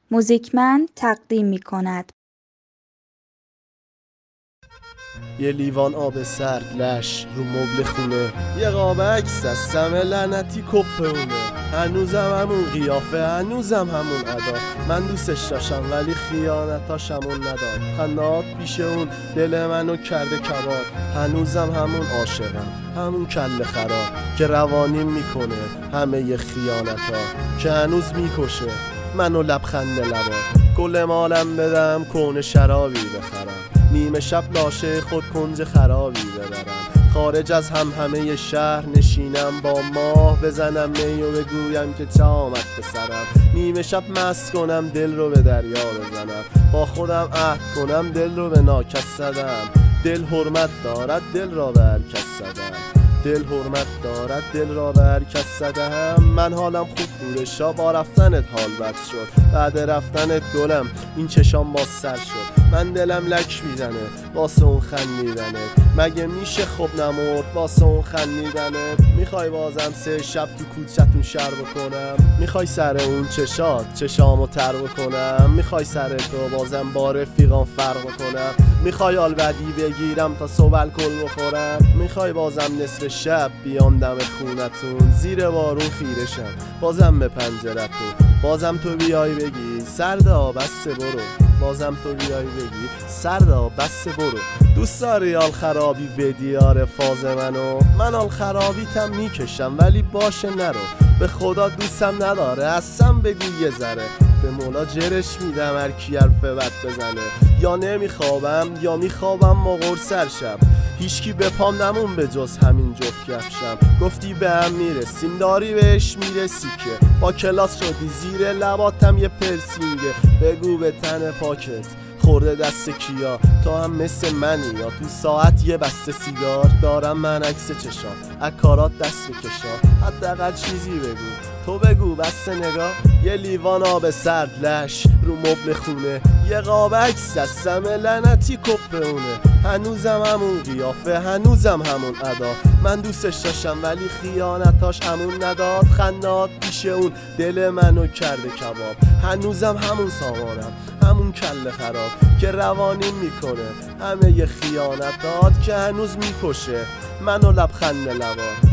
موزیکمند تقدیم می‌کند. یه لیوان آب سرد لش رو مبل خونه، یه قاب عکس از سم لعنتی کپونه. هنوزم همون قیافه، هنوزم همون ادا. من دوستش داشتم ولی خیانتاشمون نداد. خندات پیش اون دل منو کرده کباب. هنوزم همون عاشقم، همون کله خراب که روانیم میکنه همه ی خیانتا، که هنوز میکشه منو لبخند لبا. کل مالم بدم کون شرابی بخرم، نیمه شب لاشه خود کنج خرابی ببرم. خارج از همه شهر نشینم با ماه، بزنم می و بگویم که چه آمد به سرم. نیمه شب مست کنم دل رو به دریا بزنم، با خودم عهد کنم دل رو به ناکس زدم. دل حرمت دارد دل را به هر کس زدم، دل حرمت دارد دل را به هر کس زدم. من حالم خوب بودشا، با رفتنت حال بد شد. بعد رفتنت گلم این چشام باز سر شد. من دلم لک میزنه واسه اون خندیدنت، مگه میشه خب نمرد واسه اون خندیدنت. میخوای بازم 3 شب تو کوچتون شر بکنم، میخوای سر اون چشامو تر بکنم. میخوای سر تو بازم با رفیقام فرق بکنم، میخوای آلبدی بگیرم تا صبح الکل بخورم. میخوای بازم نصف شب بیام دم خونتون، زیر بارون خیره شم بازم به پنجرتون. بازم تو بیای بگی سردا بسته برو، بازم تو بیای بگی سردا بسته برو. دوست داری آل خرابی به دیار فاز منو؟ من آل خرابیتم میکشم ولی باشه نرو. به خدا دوستم نداره اصلا بگو یه ذره، به مولا جرش میدم هر کی حرف بد بزنه. یا نمیخوابم یا میخوابم مغور سر شب، هیچکی به پام نمون به جز همین جفت کفشم. گفتی به هم میرسیم داری بهش میرسی که با کلاس شدی زیر لباتم یه پرسینگه. بگو به تن پاکت خورده دست کیا، تو هم مثل منی یا تو ساعت یه بسته سیگار دارم من عکس چشام از کارات دست بکشا. حداقل چیزی بگو تو بگو بسته نگاه. یه لیوان آب سرد لش رو مبل خونه، یه قاب عکس از سم لعنتی کپونه. هنوزم همون قیافه، هنوزم همون ادا. من دوستش داشتم ولی خیانتاش همون نداد. خندات پیش اون دل منو کرده کباب. هنوزم همون سامانم، همون کله خراب که روانیم میکنه همه ی خیانتات، که هنوز میکشه منو لبخند لبا.